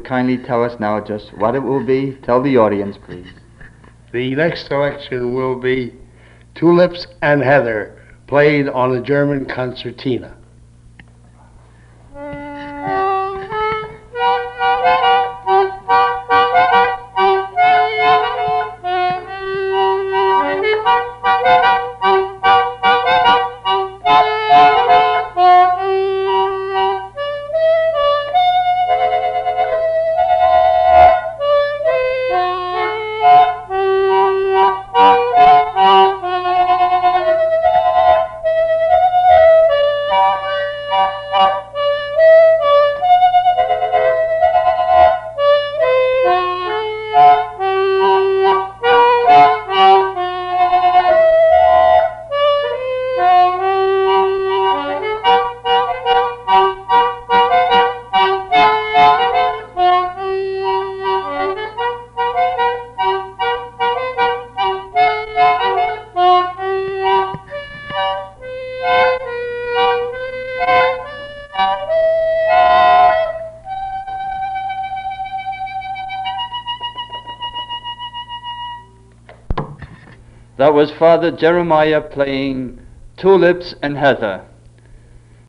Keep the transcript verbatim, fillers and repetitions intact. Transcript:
kindly tell us now just what it will be? Tell the audience, please. The next selection will be Tulips and Heather, played on a German concertina. That was Father Jeremiah playing Tulips and Heather.